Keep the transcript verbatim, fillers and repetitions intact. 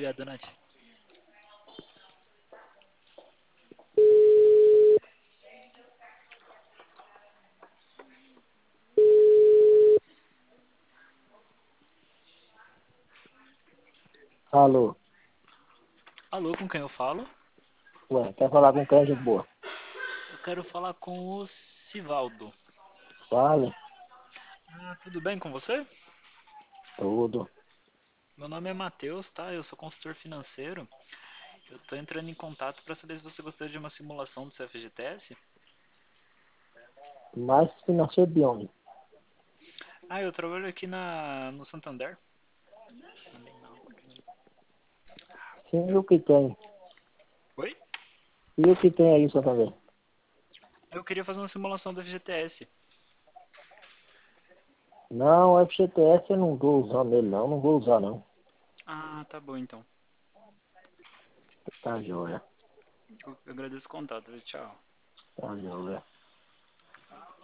Obrigado, Nath. Alô, Alô, com quem eu falo? ué, quer falar com quem, gente boa? Eu quero falar com o Sivaldo. Fale, Ah, tudo bem com você? tudo. Meu nome é Matheus, tá? Eu sou consultor financeiro. Eu tô entrando em contato para saber se você gostaria de uma simulação do C F G T S. Mais financeiro de onde? Ah, eu trabalho aqui na no Santander. Sim, e o que tem? Oi? E o que tem aí em Santander? Eu queria fazer uma simulação do F G T S. Não, F G T S eu não vou usar ele não, não vou usar não. Ah, tá bom então. Tá joia, Eu eu agradeço o contato, viu? Tchau. tá joia.